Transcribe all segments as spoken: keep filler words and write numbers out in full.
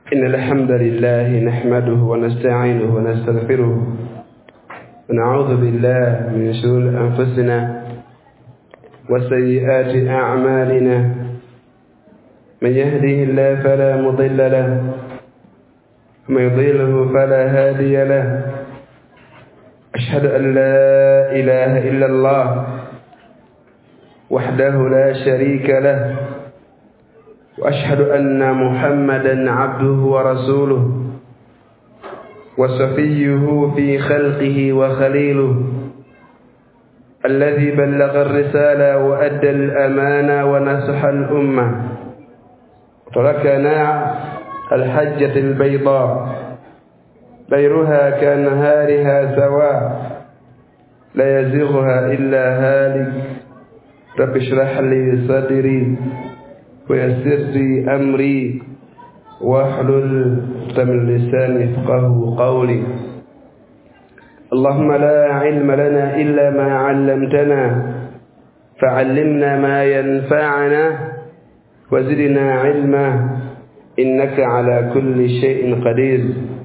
إن الحمد لله نحمده ونستعينه ونستغفره ونعوذ بالله من شرور أنفسنا وسيئات أعمالنا من يهده الله فلا مضل له ومن يضلله فلا هادي له أشهد أن لا إله إلا الله وحده لا شريك له وأشهد أن محمدا عبده ورسوله وصفيه في خلقه وخليله الذي بلغ الرسالة وأدى الأمانة ونصح الأمة وتركنا الحجة البيضاء ليلها كنهارها سواء لا يزيغها إلا هالك رب اشرح لي صدري ويسر لي أمري واحلل من لساني يفقهوا قولي اللهم لا علم لنا إلا ما علمتنا فعلمنا ما ينفعنا وزدنا علما إنك على كل شيء قدير.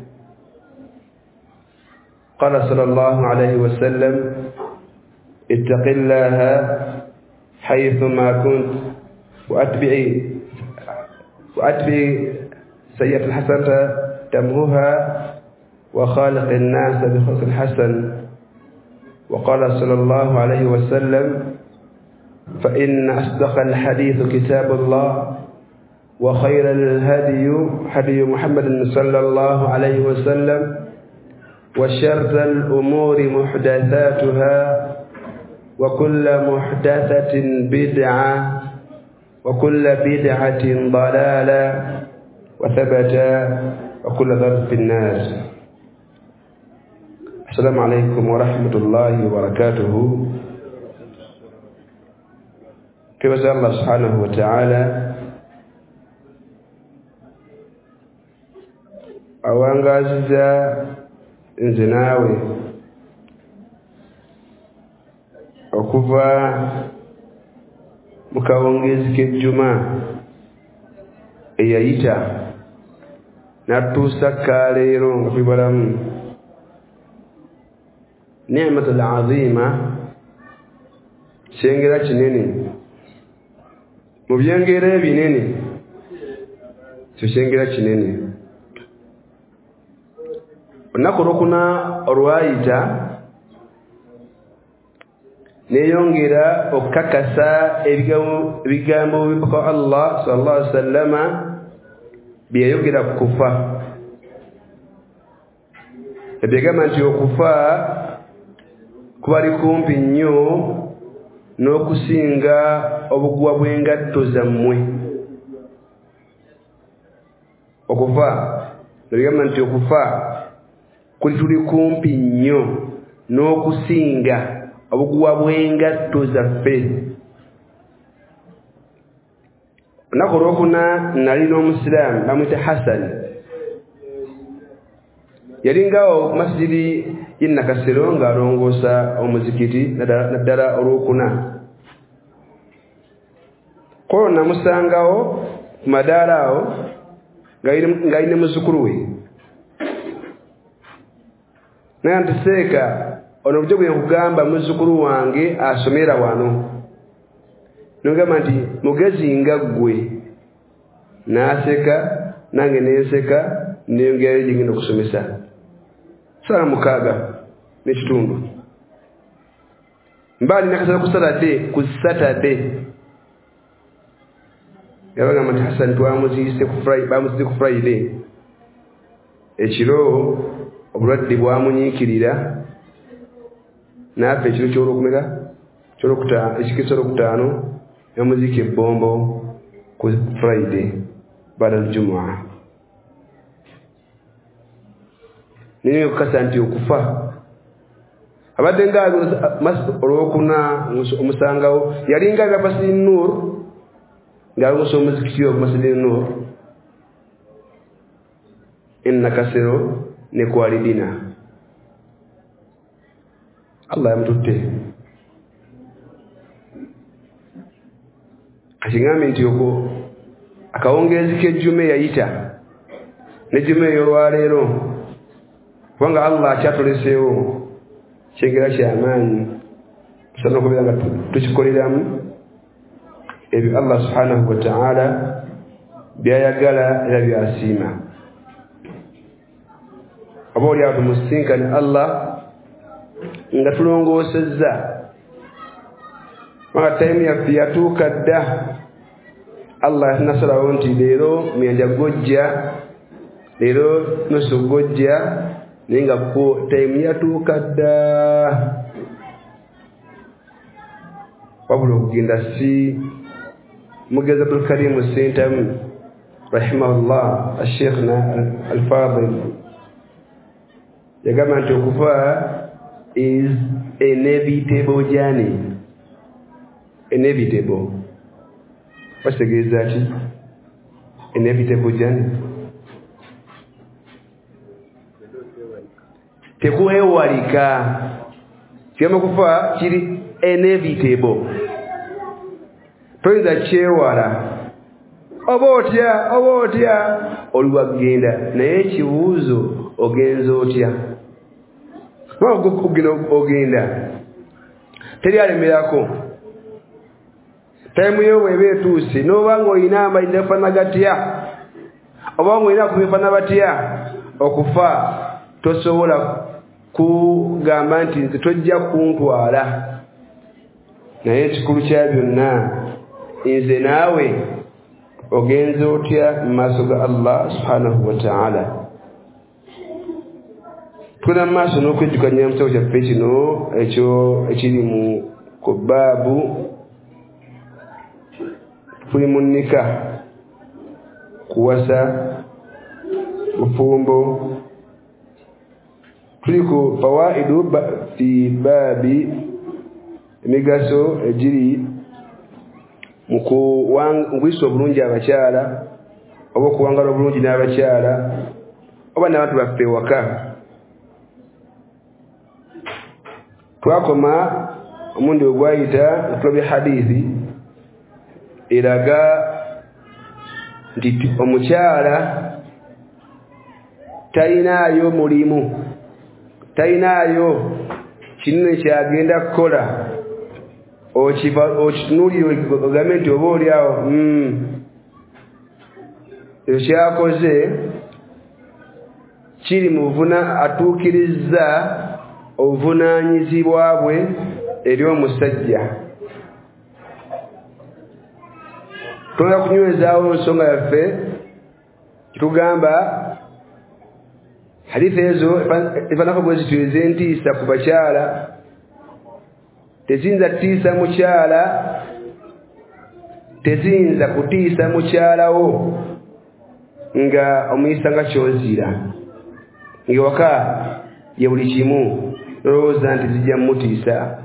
قال صلى الله عليه وسلم اتق الله حيثما كنت وأتبعي وأتبعي سيئة الحسنة تمهها وخالق الناس بخلق الحسن. وقال صلى الله عليه وسلم فإن أصدق الحديث كتاب الله وخير الهدي هدي محمد صلى الله عليه وسلم وشر الأمور محدثاتها وكل محدثة بدعة وكل بدعة ضلالة وثبت وكل ضرب في الناس. السلام عليكم ورحمة الله وبركاته. كيف الله سبحانه وتعالى awangaziza nze naawe okuva mu kawungeezi k'ejjuma eyayita n'atuusa kaleero nga tuli balamu. Ni'matul azima, kyengera kinene mu byengera ebinene, kyo kyengera kinene. Olunaku olwokuna olwayita neyongera okukakasa ebigambo bibaka Allah sallallahu alaihi wasallam byeyogera ku kufa. Ebyagamba nti okufa kubali kumpi nnyo n'okusinga obuguwa bw'engatto zammwe. Okufa ebyagamba nti okufa kuli tuli kumpi nnyo n'okusinga obuguwa bw'engatto zaffe. Olunaku olwokuna nali n'omusiraamu bamwita Hassan, yalingawo ku masjidi y'e Nakasero ng'alongoosa omuzikiti naddala olwokuna. Ko namusangawo ku madaala awo ng'ali ne muzzukulu we. Naye nti seeka ono bujo bwe nkugamba muzzukulu wange asomera wano. Nogamba nti mugezi nga ggwe. N'aseka nange nenseka neyongerayo gye ngenda okusomesa. Sala mukaaga n'ekitundu. Mbaali nakasala ku Saturday, ku Saturday. Yabagamba nti Hassan twamuziyise ku Friday, bamuziyise ku Friday. Ekiro obulwadde bwamunyiikirira naffe ekiro ky'olwokumeka ky'olwokutaano ekikisa olwokutaano yamuziika ebbombo ku Friday baada al-Jumu'a. Nini okukasa nti okufa abadde nga olwokuna omusangawo yalinga nga Masjid Nur ng'alongosa omuzikiti ogwo Masjid Nur e Nakasero ne Kwalidina. Allah yamututte. Akigambe nti okwo akawungeezi k'ejjuma yayita nejime yo walero kubanga Allah kyatuleseewo kyengera kyamaanyi tusana okubeera nga tukikoleramu ebyo Allah subhanahu wa ta'ala byayagala era byasiima abo oli awo tumusinkane Allah nga tulongoosezza maka time yaffe yatuuka dda Allah nasalawo nti leero myanja gojja leero nusu gojja naye nga ko time yatuuka dda wabula okugenda si mugeza Abdul Karim Sentamu rahimahullah al-Sheikhna al-Fadil yagamba nti okufa is inevitable journey. Inevitable. What's the case that? Inevitable journey. Tekuhewalika. Kiyama kufa kiri inevitable. Toyinza kyewala. Oba otya, oba otya oluwagenda naye ekibuuzo ogenza otya. Ogenda ogenda teri alemerako time yo webe etuuse n'oba ng'olina amayinja gafaana gatya oba ng'olina kubifaana batya okufa tosobola kugamba nti nze tojja kuntwala naye ekikulu kya byonna nze naawe ogenza otya mu maaso ga Allah subhanahu wa ta'ala. Tuna maaso n'okwejjukanya mu kitabo kyaffe kino ekyo ekiri mu ku baabu tuli mu nnika kuwasa bufumbo tuli ku fawaidu fi baabi emigaso egiri mu kuwangisa obulungi abakyala oba okuwangala obulungi n'abakyala oba n'abantu baffe ewaka. Twakoma omundi ogwayita tulabye hadithi eraga nti omukyala talinayo mulimu talinayo kinene kyagenda kukola okitunulire ogambe nti oba oli awo ekyo kyakoze kiri mu buvuna atuukirizza obuvunaanyizibwa bwe eri omusajja. Tolina kunywezaawo nsonga yaffe kitugamba hadithi ezo efaanako bwe zityo ez'entiisa ku bakyala teziyinza kutiisa mukyala teziyinza kutiisa mukyalawo nga omuyisa nga kyozira ng'ewaka ye buli kimu lowooza nti zijja mutiisa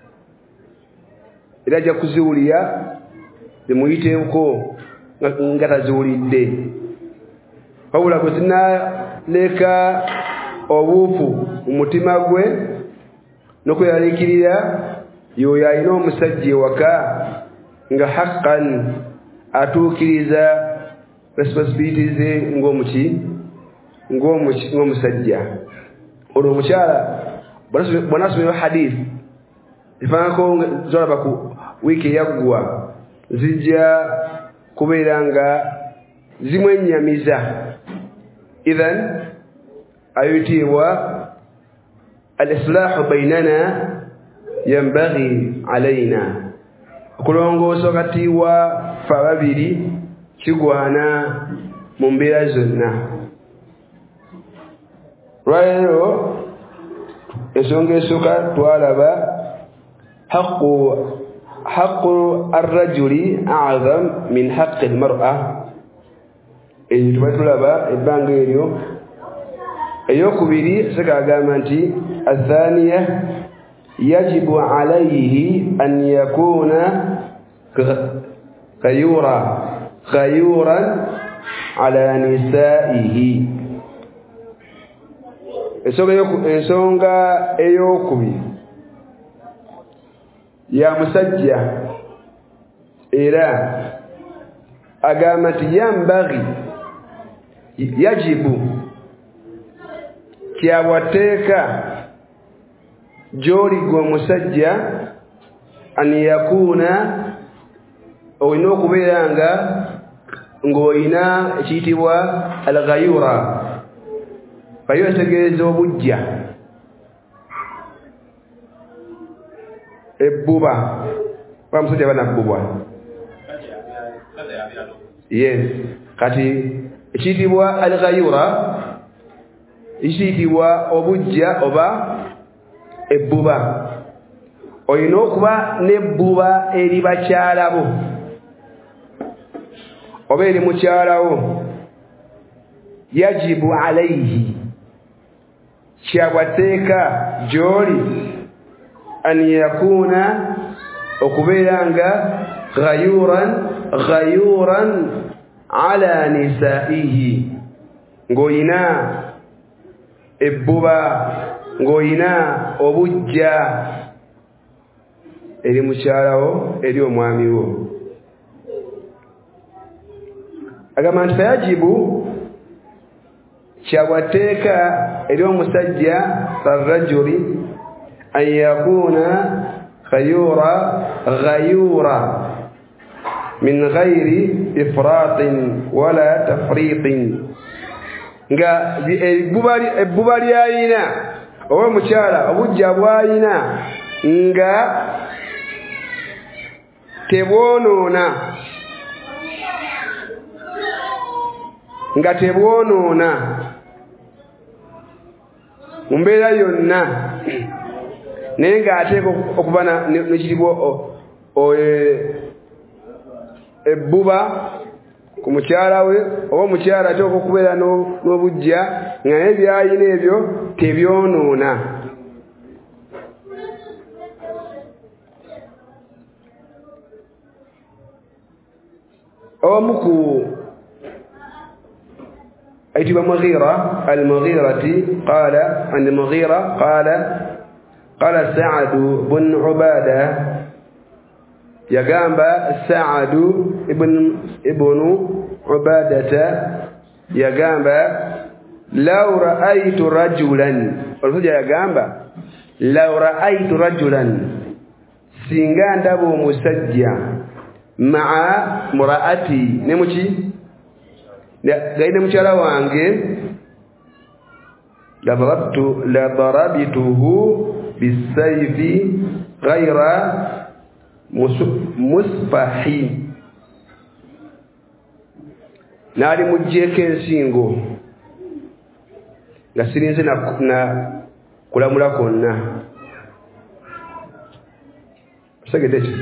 era ajja kuziwulira zimuyiteko nga taziwulidde wabula bwe zinaleka obuufu mu mutima gwe n'okweyaliikirira y'oyo alina omusajja ewaka nga haqqan atuukiriza responsibilities ze ng'omuki ng'omusajja. Olwo omukyala bw'anaasomera hadith efaanako zolaba ku wiiki eyaggwa zijja kubeera nga zimwennyamiza. Idhan ayitibwa al-islaahu bainana yambaghi alaina, okulongoosa wakati wa ffe ababiri kigwana mu mbeera zonna. Lwaleero ensonga esooka twalaba haqqu haqqu ar-rajuli a'zam min haqqi al-mar'a. Eyo tuba tulaba ebbanga eryo. Eyokubiri seka agamba nti athaniya yajibu alayhi an yakuna khayura khayuran ala nisaihi. Ensonga eyokubiri ya musajja era agamba nti yambaghi yajibu kyawateka joli gwa musajja an yakuna oyino kubeeranga ng'oyina ekiyitibwa al-ghayura bayo tegeeza obujja ebbuba bamusajja banabbubwa yes kati ekiyitibwa al-ghayura ekiyitibwa obujja oba ebbuba oyina okuba n'ebbuba eri bakyalabo oba eri mukyalawo yajibu alayhi kyabateeka gyoli an yakuna okubeeranga ghayuran ghayuran ala nisaihi ng'oyina ebbuba ng'oyina obujja eri mukyalawo eri omwami wo agamba nti fayajibu kyawateeka eri omusajja farrajuli an yakuna khayura ghayura min ghairi ifratin wala tafritin nga ebbuba lyayina oba mukyala obujja bwayina nga tebwonoona nga tebwonoona mu mbeera yonna naye ng'ateeka okuba nekiribwa ebbuba ku mukyala we oba omukyala ateeka okubeera n'obujja nga naye byayina ebyo tebyonoona omu ku أيتب مغيرة المغيرة قال عن المغيرة قال قال سعد بن عبادة يقام سعد ابن ابن عبادة يقام لو رأيت رجلا يقام لو رأيت رجلا سينغان دابو مسجع مع مرأتي نمشي gaida mchala wange ladarabtu ladarabtuhu bisayfi ghayra musfahi nali mujjeke ensingo nga sirinze na, na kulamula konna sagedechi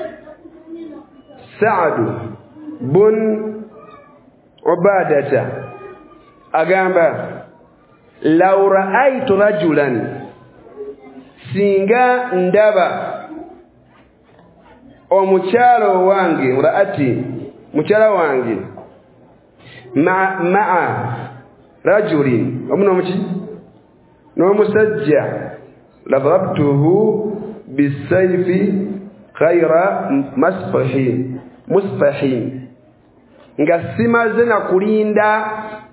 Sa'd bun Ubadata agamba law ra'aytu rajulan singa ndaba omukyalo wange mraati mukyala wange ma ma'a rajulin omuno muki no musajja ladarabtuhu bisayfi khayra masfahi musfahi nga simaze na kulinda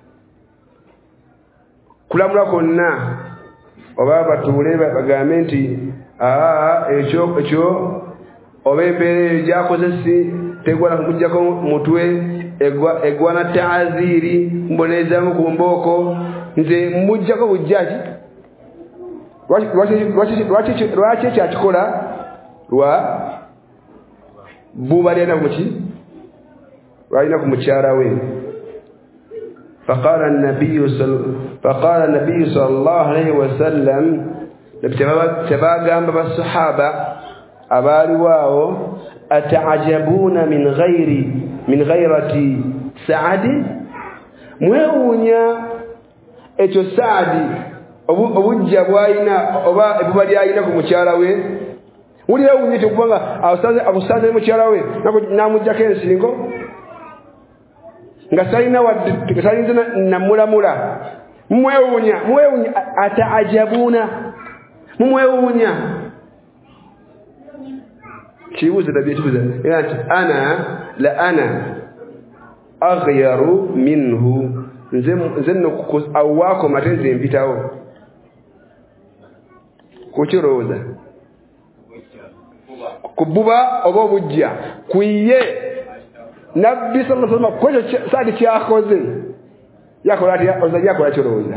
kulamula konna oba batuule bagambe nti aa ekyo ekyo obembere jakozesi tegwala kumujjako mutwe egwa egwana taaziri mboneza mu kumboko nze mujjako bujjaji lwaki kyakikola lwa buba lyana muki lwalina ku mukyala we فقال النبي صلى فقال النبي صلى الله عليه وسلم تباغا بالصحابه abali wao ataajabuna min ghairi min ghairati Saadi mweunya echo Saadi obujja bwayina oba ebubali ayina ku mukyala we uli yewunyite kubanga abusaze abusaze mukyala we namujjako ensingo nga salina wadde salina namulamula mweunya mweunya ataajabuna mweunya kibuze tabia kibuze yani ana la ana aghyaru minhu nze nze no awako matenze mpitawo kuchoroza kububa obo bujja kuiye nabbi sallallahu alaihi wasallam ko sadi kyakoze yakola ati oza yakola choroza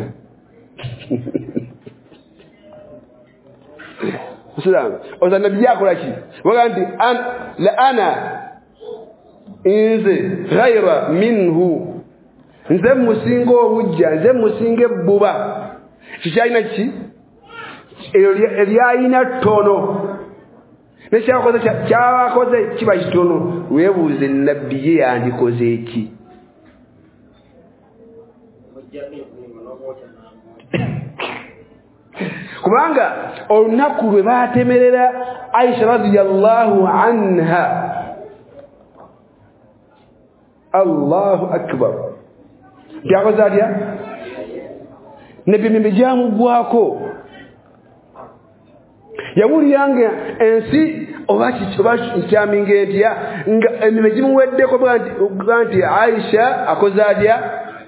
Musulman oza nabbi yakola ki waganti an la ana inze ghayra minhu nze musingo obujja nze musinge buba kikyalina ki eryayina tono nekyakoze kyabakoze kiba kitono weebuuze nabbi ye yandikoze eki kubanga olunaku lwe baatemerera Aisha radhiyallahu anha Allahu akbar kyakoze atya nebimimbi gyamugwako yawuliyanga ensi obachi obachi kyamingetya nga emime gimuweddeko bwanti Aisha akoze atya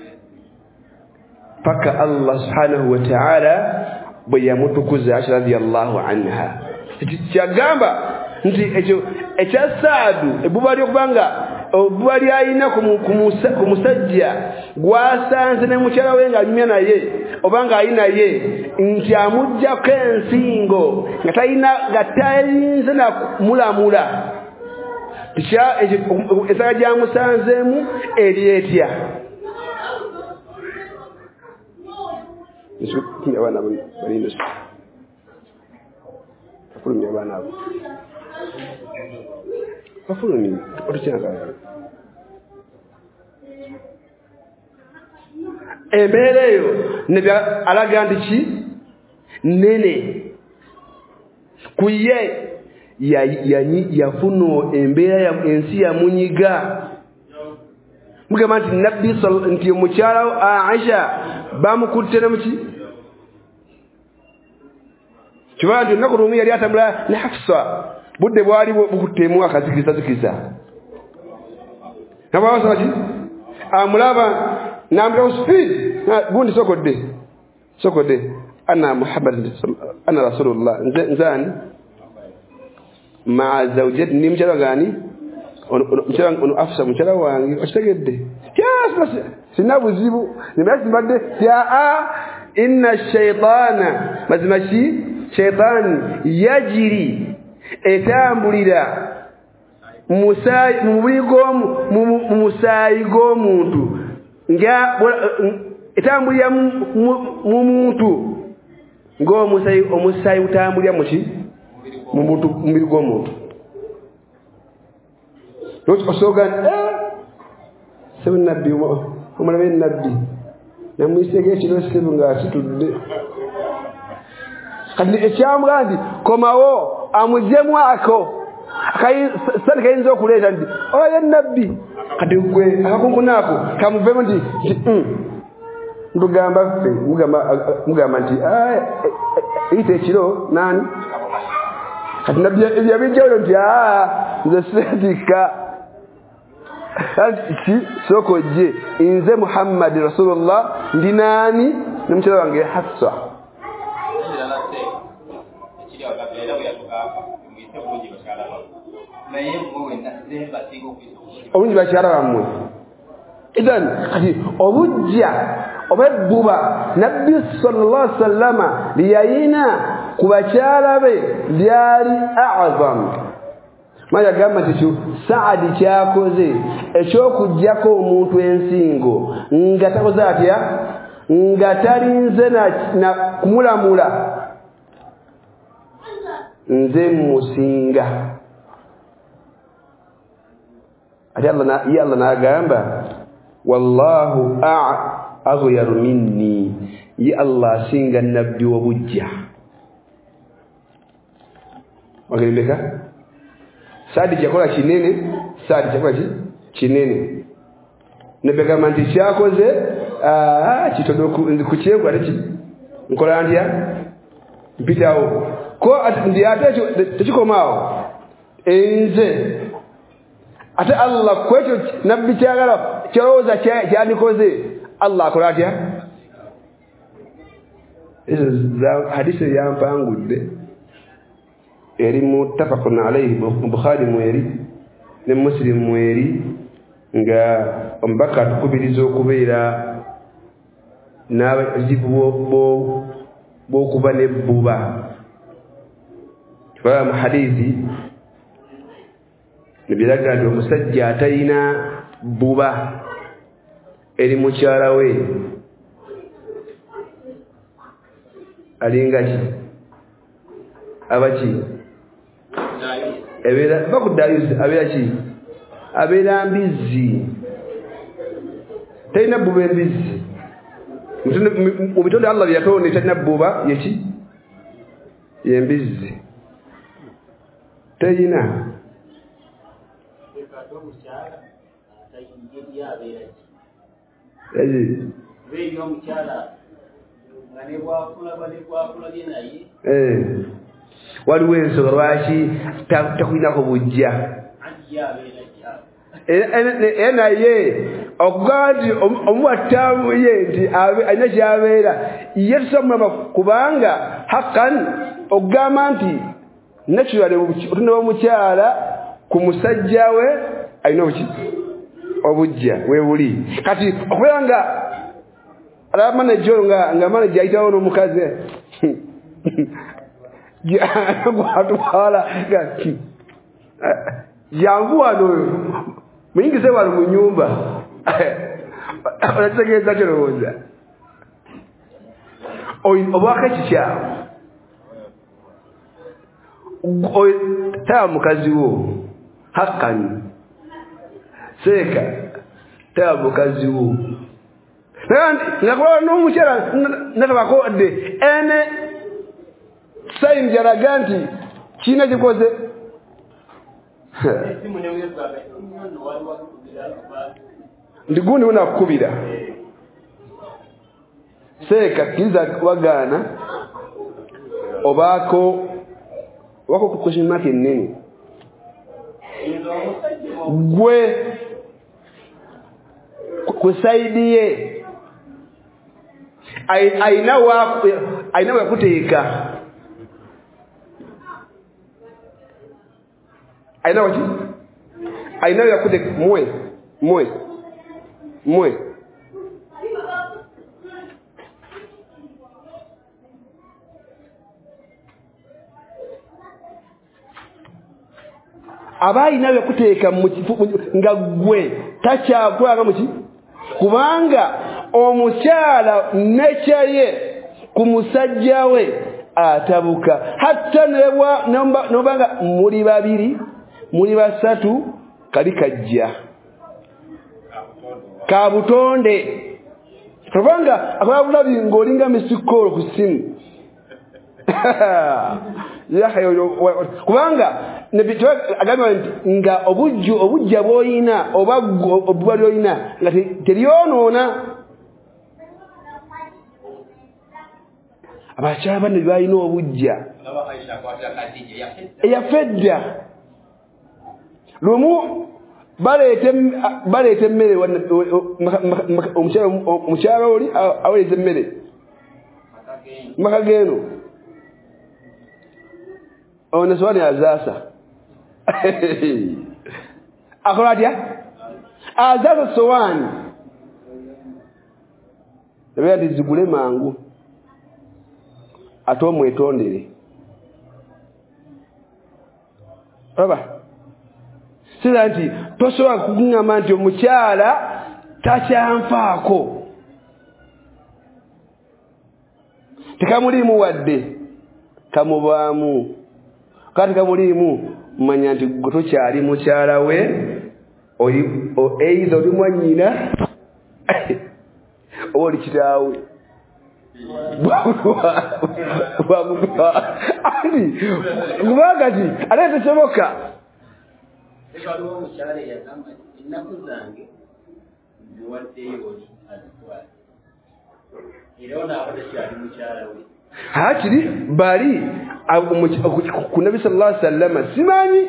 paka Allah subhanahu wa ta'ala bwe yamutukuza Aisha radhiyallahu anha kyagamba nti ekyo ekya Saadu ebuba lyokubanga obuba lyayina ku musajja gwasanze ne mukyala we nga anyumya naye obanga ayina ye nti amujjako ensingo nga talina nga tayinza na mulamula tikya esaka gyamusanzeemu eryetya abana balina afulumya abana abo afulumya otukyaka embeera eyo nebya alaga nti ki nene kuye yafuna embeera ya ensi yamunyiga mugamba nti nabbi nti mukyala Aisha bamukutte ne muki kibandi nako rumu yali atambula ne Hafsa budde bwali bukuttemu akazikiriza zikiriza nabawasa baki amulaba namro speed gundi sokodde sokodde ana Muhammad ana Rasulullah nzani ma zawjati ni mchala gani mchala ono afsa mchala wangi okitegedde yes bas sinabuzibu nimasi badde ya a inna ash-shaytana mazmashi shaytan yajri etambulira musayi mubigomu musayi gomuntu nga etambulira mu muntu ngo musayi omusayi utambulira muki mu muntu mubiri gw'omuntu lwaki osoga eh sebe nabbi omulabe nabbi namwisege ekiro sebe nga kitudde kati ekyamugandi komawo amujemu ako kai sani kayinza okuleeta nti oyo nabbi kati gwe akakungunako kamuvemu nti ndugamba ffe mugamba nti eyita ekiro nani kati nabbi ebyabijjawulo nti nze sedika ki soko je nze Muhammad Rasulullah ndi nani n'omukyala wange Hafsa obungi bakyala bammwe idan kati obujja obebbuba nabbi sallallahu alaihi wasallama liyayina ku bakyala be lyali a'zam maya gamba tichu Saadi kyakoze ekyokujjako omuntu ensingo nga takoze atya nga talinze na kumulamula nze musinga ati Allah ya Allah nagamba wallahu aghyaru minni ya Allah singa nabbi wabujja wageleka Saadi kyakola kinene Saadi kyakola ki kinene nebega manti kyakoze ah kitodo kukyegwa ati nkola ndya mpitawo ko ndi ate tekikomawo enze ate Allah kwecho nabbi kyagala kyoza kyandikoze Allah akola atya izo hadisi ya mpangudde eri muttafaqun alayhi Bukhari mweri ne Muslim mweri nga ombaka tukubiriza okubeera n'abazibu bo bokuba ne buba kwa hadithi nibiraga ndo musajja atayina buba eri mukyala we alinga ki abachi ebera bakudayuzi abera ki abera mbizi tayina buba mbizi mubitonde Allah yatonde tayina buba yeki yembizi tayina Ezi radio mchala ngane bwa kula bali bwa kula dinayi eh waliwo ensonga lwaki takwina ko bujja enaye okugandi omuwatamu ye nti alina kyabeera ye tusamulama kubanga hakan okugamba nti naturally otunde omukyala ku musajja we alina obuki obujja webuli kati okubeera nga alaba manager nga nga manager ayitawo n'omukazi gwatwala gaki jangu wano muyingize wano mu nyumba onategeeza kyolowooza obwaka kikyawo taba mukazi wo hakkani seeka taba mukazi wo ngakola n'omukyala natabakodde ene sayini gyalaga nti kiina kikoze ndi gundi unakukubira seeka kiza wagaana obaako wako kukushimaki nini gwe kusaidie aina wa aina wa kuteeka aina wachi aina ya kuteeka mwe mwe mwe abayi nawe kuteeka nga gwe takyagwanga muki kubanga omukyala nechaye ku musajja we atabuka hatta nebwa nobanga muri babiri muri basatu kali kajja ka butonde kubanga ababulabi ngolinga misikolo ku simu ya hayo kubanga nebitwa agamba nga obujju obujja boyina obaggo obwali oyina nga terionona abakyala bane bayina obujja eyafedda lumu balete balete mmere omukyala oli aweze mmere makageno ona swali azasa akoladia azasa sowani ebya dizigule mangu ato mwetondere baba siranti tosowa kugungama nti omukyala takyamfaako tekamulimu wadde kamubaamu kati kamulimu manya nti goto kyali mukyala we oyi o eizo oli mwanyina oli kitaawe ani ngubagati alete semoka ekaliwo mukyala yagamba ennaku zange ziwaddeyo oli azitwala era ono abadde kyali mukyala we hakiri bali ku Nabi sallallahu alaihi wasallam simanyi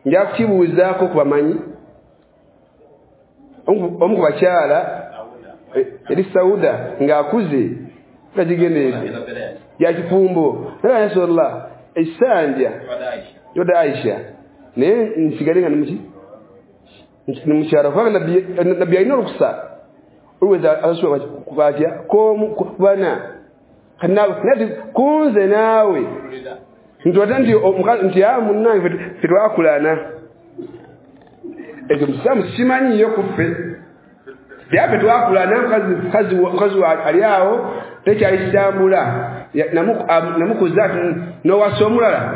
njakukibuuzaako kubamanyi omu ku bakyala eri sauda ngaakuze kajigendeeze ya kifumbo naye sallallahu esanja yoda Aisha ne nsigalenga nimuki nimukyara kwa nabi nabi ayina rukusa uweza aswa kubatya ko bana kana nati kunze nawe ntwata ndi nti amu nange fitwakulana ezo msamu simanyi yokufe yape twakulana kazi kazi kazi aliao techa isambula namuku namuku zatu no wasomulala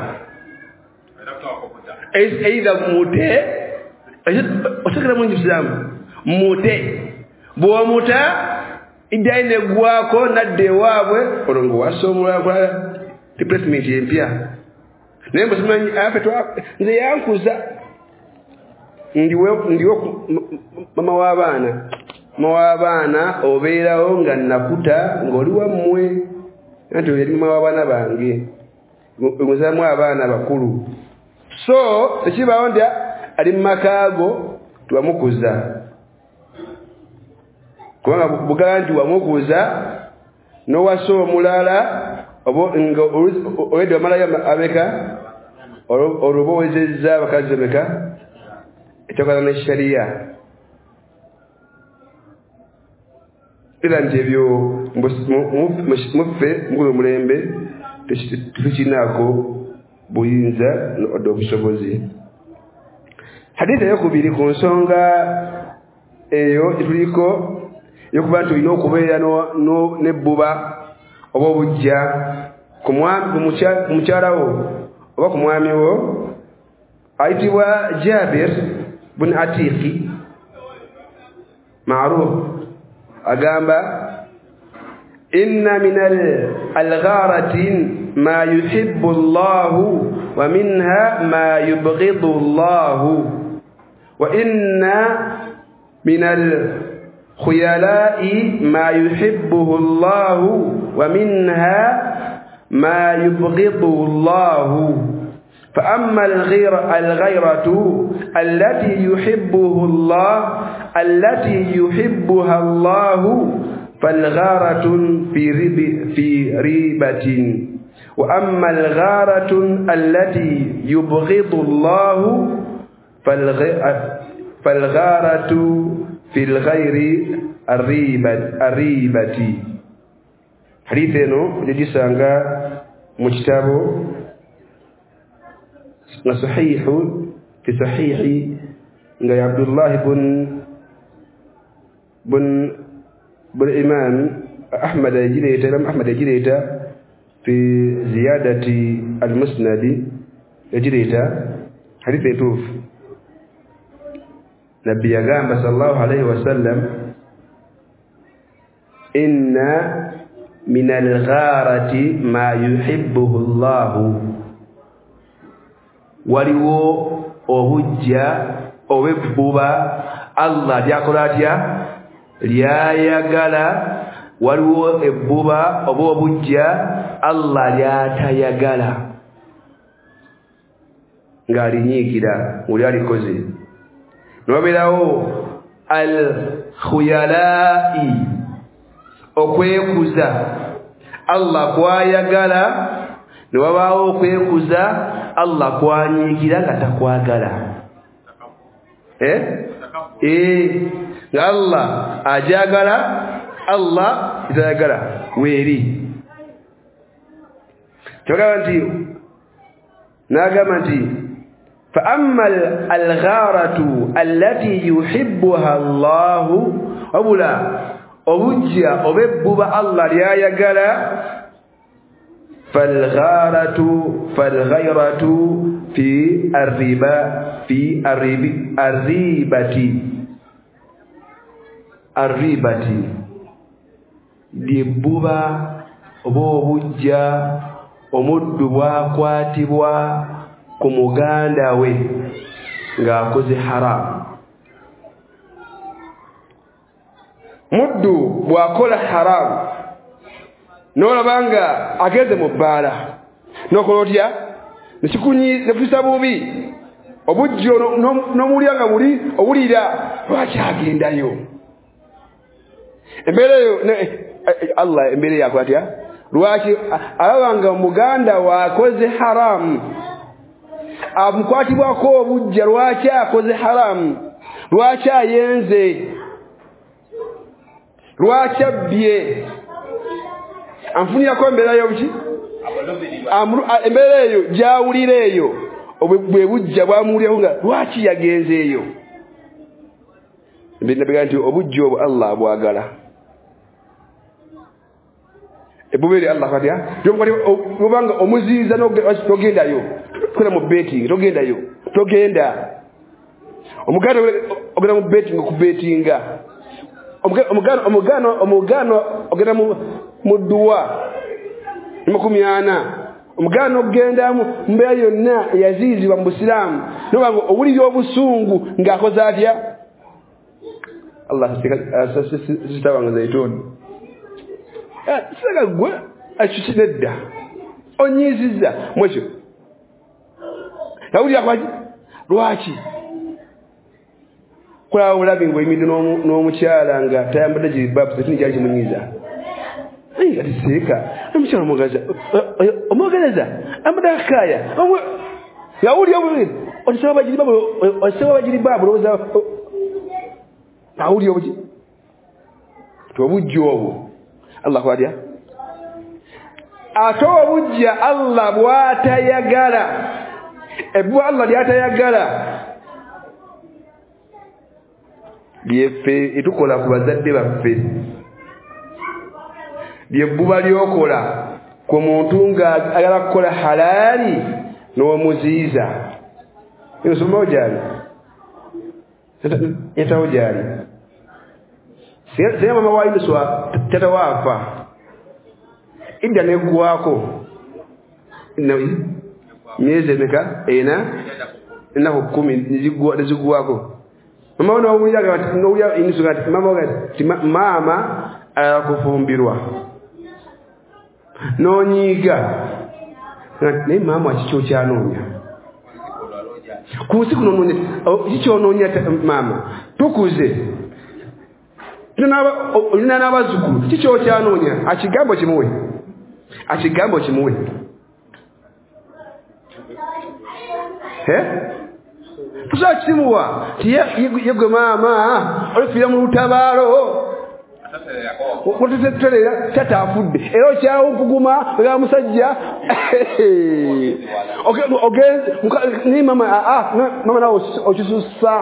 either mute osakira mu Islamu mute bo muta idaine gwako nadde wabwe olongo wasomulala kwa replacement empya nembo simanyi ape twa nze yankuza ndiwe ndiwe mama w'abaana mama w'abaana obeerawo nga nakuta ng'oli wammwe anti yali mama w'abaana bange muzamu abaana bakulu so tekibaawo nti ali mu makaago twamukuza kubanga bugala nti wamukuza n'owasa omulala obo nga olwedde wamalayo abeka olwoba owezezza abakazi abeka ekyokana ne sharia era nti ebyo muffe mukulu mulembe tukinaako buyinza odde obusobozi. Hadithi eyokubiri ku nsonga eyo gyetuliko yokuba nti olina okubeera n'ebbuba oba obujja ku mukyalawo oba ku mwami wo ayitibwa Jabir bun Atiqi معروف أجابا إن من الغارة ما يحب الله ومنها ما يبغض الله وإن من الخيلاء ما يحبه الله ومنها ما يبغضه الله فأما الغيرة الغيرة التي يحبه الله التي يحبها الله فالغارة في ريب في ريبة وأما الغارة التي يبغض الله فالغارة في الغير الريبة الريبة حديثنا لجسانغا مجتابو صحيح في صحيح عبد الله بن بن بن إمام أحمد جريتا لم أحمد جريتا في زيادة المسند جريتا حديث يتوف نبي يقام صلى الله عليه وسلم إن من الغارة ما يحبه الله waliwo obujja obebbuba Allah lyakolatya lyayagala waliwo ebbuba oba obujja Allah lyatayagala ng'alinyiikira ng'oli alikoze nobeerawo al khuyalai okwekuza Allah kwayagala ne wabaawo okwekuza Allah kwanyiikira nga takwagala eh eh Allah ajagala Allah itayagala weri kyogala nti nagamba nti fa amma al-gharatu allati yuhibbuha Allah wabula obujja obebbuba Allah lyayagala فالغارة فالغيرة في الربا في الريبة الريبة دبوبا obujja omuddu bwakwatibwa ku muganda we ng'akoze haram muddu bwakola haram n'olabanga ageze mu bbaala n'okolotya nekikunyi nefisa bubi obujjo n'omulya nga buli obulira lwaki agendayo embereyo Allah embere yakwatya lwaki abanga muganda wakoze haram amukwatibwako obujja lwaki akoze haram lwaki ayenze lwaki abbye anfunirako embereyo buki embereyo jawulireyo obwe bujja bwamulireho nga lwaki yagenzeeyo mbinabega nti obujja obwo Allah bwagala ebubere Allah katya yobanga omuziza nogendayo kola mu betting togendayo togenda omugano ogenda mu betting ku bettinga omugano omugano omugano ogenda mu muduwa mukumyana omugano ogenda mu mbeera yonna yazizibwa mu Busilamu nobanga obuli obusungu ng'akoze atya Allah sitawanga zaitoni saka gwe achuchidda onyiziza mwecho Daudi akwaji lwaki kwa ulabi ngo imidi no no mukyala nga tayambadde jilbabu tetini jali kimunyiza ayi aliseka amukyala mugaza omugereza amada kaya Daudi yabuli olisaba jilbabu olisaba jilbabu roza Daudi yobuji tobujjobo Allah kwadia atoa bujja Allah bwatayagala ebu Allah lyatayagala byefe etukola ku bazadde baffe byebuba lyokola ku muntu nga agala kukola halali n'omuziiza yosoma ojali yata ojali sema mama wa Yusuf tata wafa inda negwako nawi miezi meka ena na hukumi nizigwa nizigwako mama wana umuyaga ati ngoya inisuka ati mama wakati mama akufumbirwa nonyiga ne mama chicho kyanonya kusiku nononya chicho nonya mama tukuze tunaba olina nabazukulu chicho kyanonya akigambo kimuwe akigambo kimuwe eh tusachimuwa tiye yegwe mama olifira mu lutabalo Kututetelera tata afudde ero kyawo mpuguma nga musajja okay okay ni mama ah mama na okisusa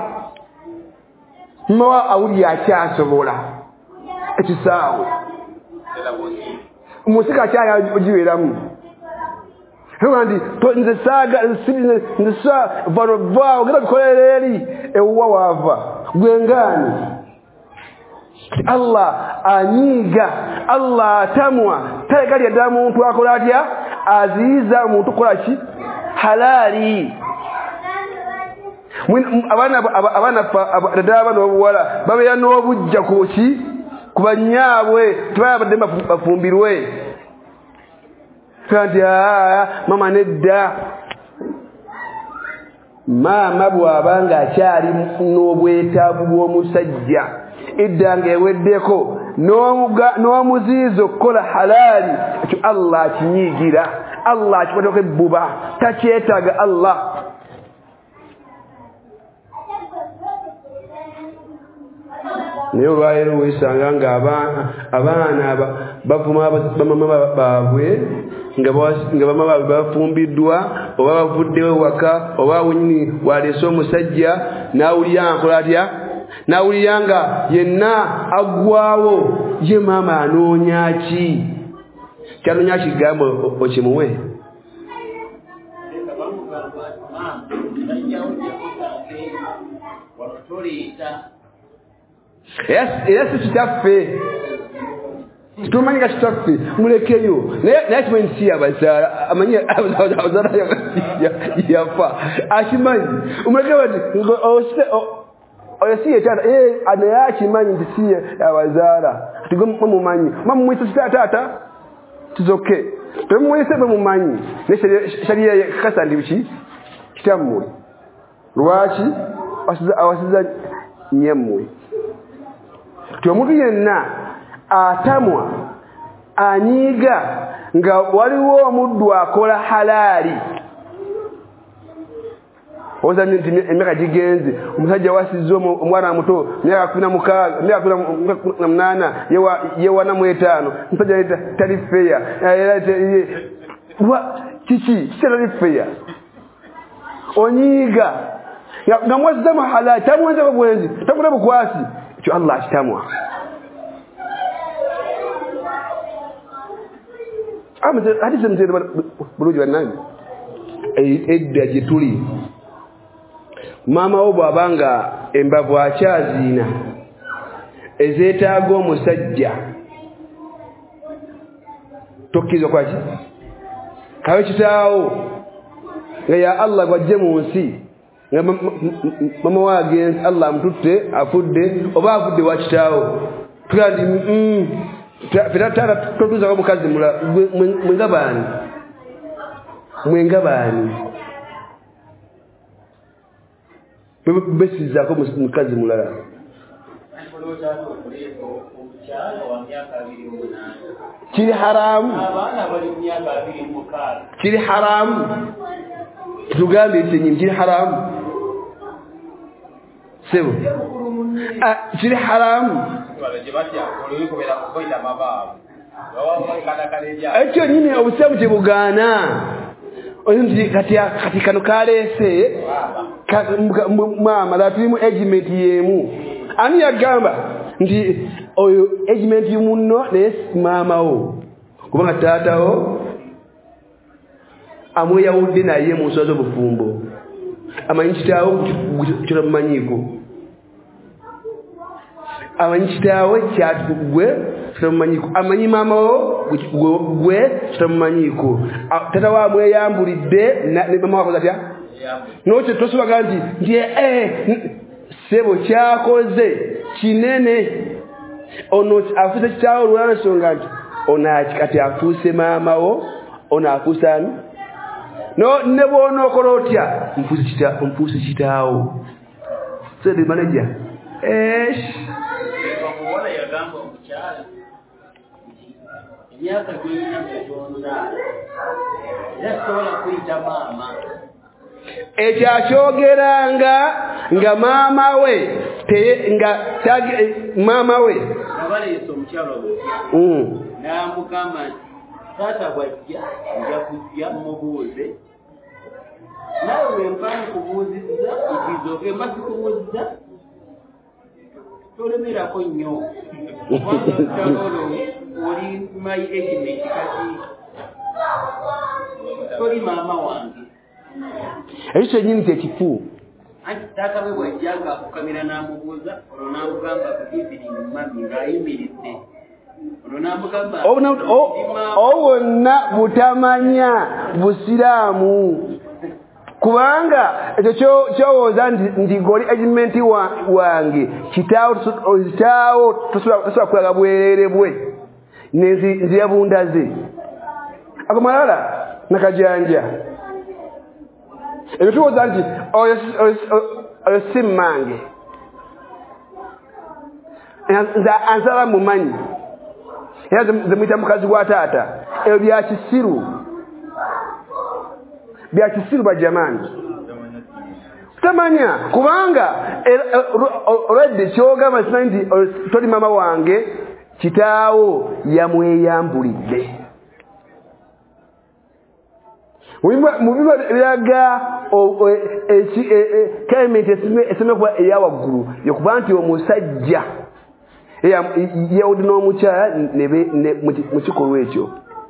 mama awuli akyasobola ekisawo musika kyaya ojiweramu Hwandi to nze saga nze nza barova ogera bikolereri ewa wava gwengani Allah anyiga Allah tamwa tagali ya muntu akola atya aziza muntu kola ki halali abana abana dadaba no wala babe ya no bujja koki kubanyabwe twabadde bafumbirwe kandi mama nedda mama bwabanga akyali n'obwetaavu bw'omusajja iddange eweddeko n'omuziizo kola halali ekyo Allah akinyigira Allah akikwatako ebbuba takyetaaga Allah naye olwaleero weesanga nga abaana bavuma bamama baabwe nga bamama baabwe bafumbiddwa oba bavuddewo waka oba wenyini waleese omusajja n'awulira nkola atya n'awulira nga yenna aggwawo ye maama anoonya ki kyanoonya kigambo okimuwe Yes, yes, kitaffe. Tumanyika kitaffe mulekeyo. Naye kimanyi si abazara, amanyi abazara yafa. Akimanyi. Umuleke bati ose oyasiye tata eh anayachi manyi ndisiye abazara. Tugomu mumanyi. Mamu mwita tata. Tuzoke. Tumwise mumanyi. Ne sharia kasa ndibichi kitamwe. Ruwachi wasiza awasiza nyemwe. Tyomuntu yenna atamwa anyiga nga waliwo omuddu akola halali oza nti emyaka gigenze omusajja wasizza omwana muto myaka kumi na mukaaga myaka kumi na munaana yewana mu etaano omusajja leeta tali feya kiki kitali feya onyiiga nga mwazizzamu halali tamwenzeko bwenzi takuna bukwasi ekyo Allah akitamwa hadisi mzee bulungi bannange edda gye tuli maama wo bw'abanga embavu akyaziina ezeetaaga omusajja tokkiriza kwaki kawe kitaawo nga ya Allah gwajje mu nsi nga mama waagenzi Allah amututte afudde oba afudde wa kitaawo tugamba nti fetataala totuuzako mukazi mulala mwenga baani mwenga baani besizaako mukazi mulala kiri haramu kiri haramu tugambe ekyenyini kiri haramu sebo kiri haramu ekyo nyini obusamu tebugaana oyinti kati kati kano kaleese mama la tulimu agement yemu ani yagamba nti oyo agement yumunno ne mama wo kubanga taata wo amwe yawudde naye mu nsozo bufumbo amanyi kitaawo kiro manyiko amanyi kitaawo kyatugwe tutamanyiko amanyi mama wo gwe tutamanyiko tata wa mwe yambulidde ne mama wako zatya noche tosubaga nti ndiye eh sebo kyakoze kinene ono afuse kitaawo lwana songa nti ona kati afuse mama wo ona akusani no nebono korotya mfuse kita mfuse kitaawo sede manager eh wala yagamba omukyala emyaka gy'olina gy'onda era sobola kuyita maama ekyakyogeranga nga maama we teye nga maama we abaleese omukyala omupya n'amugamba nti taata bwajja nja kujja mubuuze nawe wempani kubuuzizza ikizoke mbasi kubuuzizza tolemerako nnyo kubanga oli my agement kati toli maama wange ekyo kyennyini kyekifu anti taata we bwajjanga akukamira n'amubuuza olwo n'amugamba kugiziri mumami ng'ayimiridde olwo n'amugamba obwonna butamanya busiraamu kubanga ekyo kyowooza nti ng'oli agimenti wange kitaawo tosobola kulaga bwerere bwe nzira bunda ze ako malala nakajanja ebyo tuwooza nti oyo si mmange ansala mumanyi era zemuyita mukazi gwa taata ebyo bya kisiru bya kisiru bajamani tamanya kubanga olwedde kyogamba simanyi nti toli mama wange kitaawo yamweyambulidde mu biba biraga kaimenti esemekuba eyawaggulu yokuba nti omusajja yawudde n'omukyala mu kikolwa ekyo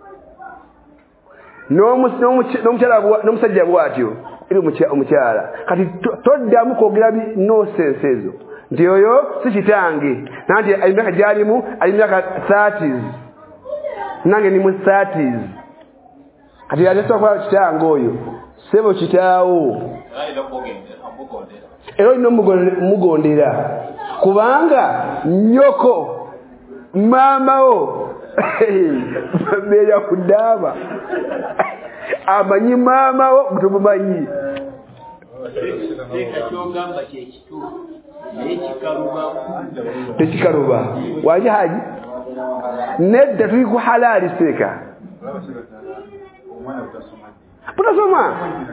n'omusajja bwatyo eri omukyala kati toddamu kwogera nonsense ezo nti oyo si kitange nanti emyaka gyalimu ali myaka thirties nange ni mu thirties kati yatesobola kitange oyo sebo kitaawo era olina omugondera kubanga nnyoko maamawo beera ku ddaaba amanyi maamawo mutumumanyi tekikaluba waji haji nedda tuli ku halali steeka butasoma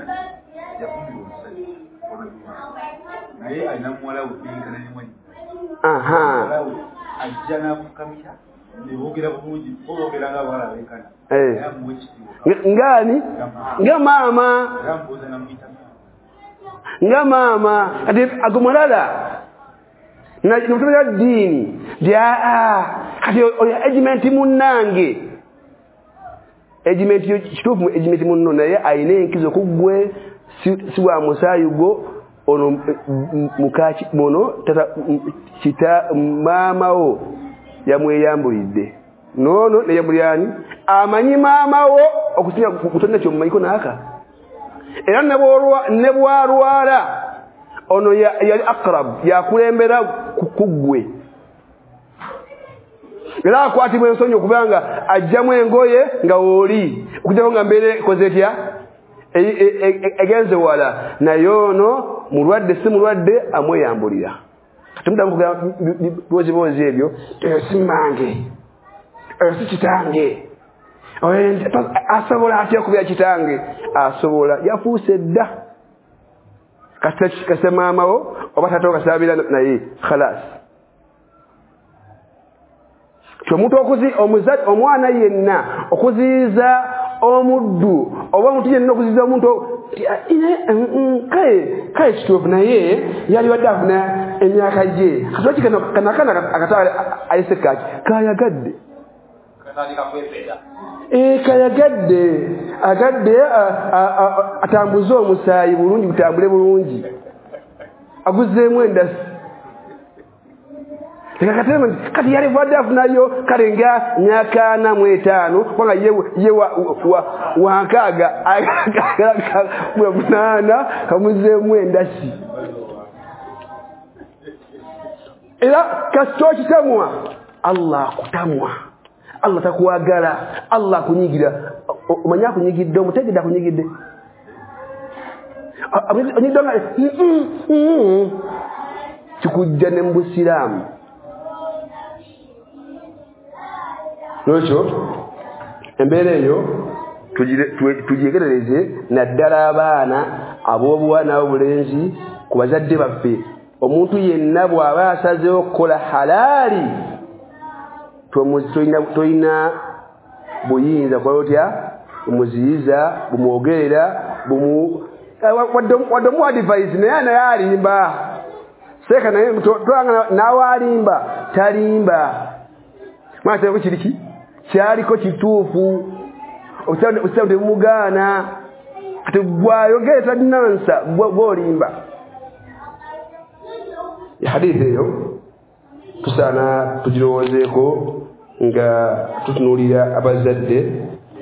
naye alina muwala wubingana nemwanyi aha ajja nafukamira nebogera bulungi boogera nga abawala abekana amuwa ekitiibwa ngani nga maama arambuuza namuyita nga maama ati agumulala namutumira ddiini nti aa kati oyo egimenti munnange egimenti kituufu egimenti munno naye ayina enkizo kuggwe si wa musaayi gwo ono mukaki mono tata kita maamawo yamweyambulidde nono neyambulyani amanyi maamawo okusinya kutonda kyo mumanyiko naaka era nebwarwala ono yali akrab yakulembera kuggwe era akwatibwa ensonyi okubanga ajjamu engoye nga oli okujjako nga mbeere koze etya egenze wala naye ono mulwadde si mulwadde amweyambulira katimudamuboozibozi ebyo eyo si mmange eyo si kitange asobola atya okubya kitange asobola yafuuse dda kase maamawo oba tata kasaabira naye khalas kyomuntu okuzi omuzadde omwana yenna okuziiza omuddu oba omuntu yenna okuziiza omuntu kaye kaye kituufu naye yali wadde afuna emyaka gye katwaki kanakana akatwale ayise kaki kayagadde kayagadde agadde atambuze omusaayi bulungi gutambule bulungi aguzeemu endasi tekakatema kati yali vadde afunayo kale nga myaka ana mu etaano kubanga ye wankaaga munaana kamuzeemu endasi era kasito kitamwa Allah akutamwa Allah takuwagala Allah akunyigira omanyi akunyigidde omutegedde akunyigidde onyigidde kikujja ne mu busiraamu lwekyo embeera eyo tugigerereze naddala abaana ab'obuwana n'obulenzi ku bazadde baffe omuntu yenna bw'aba asazeewo okukola halaali toyina buyinza kuba otya bumuziyiza bumwogerera wadde omuadvise naye naye alimba seeka naye naawe alimba talimba mwateko kiriki kyaliko kituufu okisaba tebumugaana ati gwayogere tadinansa gwolimba hadithi eyo tusaana tugirowoozeeko nga tutunuulira abazadde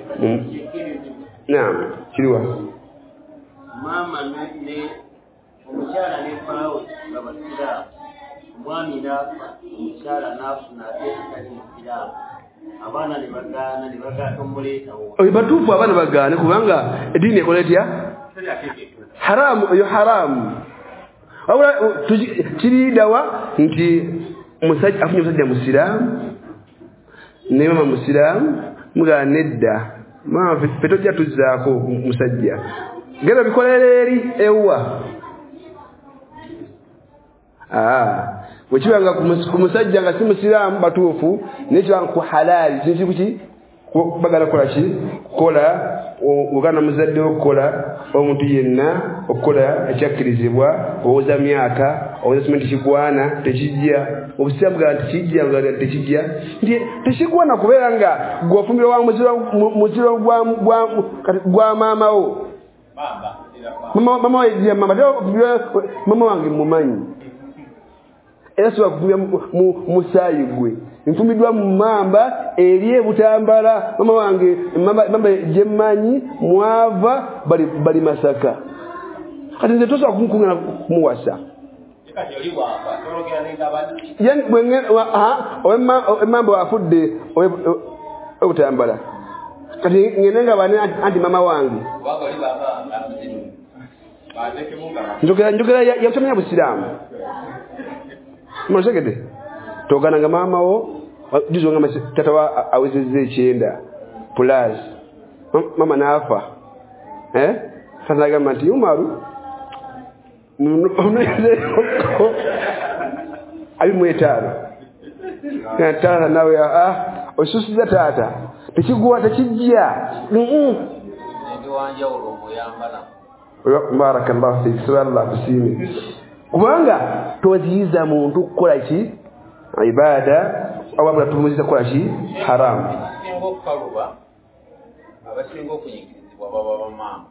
naam kiriwa maama ne omukyala ne faawo nga basiraamu omwami n'afa omukyala n'afuna ate atali musiraamu abaana ne bagaana ne bagaana omuleetawo oyo batuufu abaana bagaane kubanga eddiini ekola etya haramu oyo haramu wabula kiriidawa nti musajja afunye musajja musiraamu ne mama musiraamu mugaa nedda mama ffe tojja tuzzaako musajja genda bikolera eri ewa bwekibanga ku musajja nga si musiraamu batuufu naye kibanga ku halaali kinsi kuki bagala kukola ki kukola ogana muzadde okukola omuntu yenna okukola ekyakkirizibwa owoza myaka owoza simenti kigwana tekijja obusiraamu bwa nti kijja nga tekijja nti tekigwana kubeera nga gwofumbira wa muziro gwa maamawo mama wejja mama mama wange mumanyi era sobola kufumbira musaayi gwe nfumiddwa mu mamba eri ebutambala mama wange mamba gyemmanyi mwava bali, bali Masaka kati nze tosobola kumukungana kumuwasa emmamba wafudde obutambala kati ngende nga bane anti mama wange njogera njogera yabutamanya busiraamu mwategedde togananga maamawo juzo ngama tata wa awezeze chenda plus mama nafa eh sasa kama nti Umaru ali mwetano na tata nawe ah osusuza tata tikigwa takijja mm ndio wanja ulomo yambala barakallahu fi sallallahu kusimi kubanga toziiza muntu kukola ki ibada awabula tumuziza kukola ki haram singo kaluba abasingo kunyikirizibwa baba bamama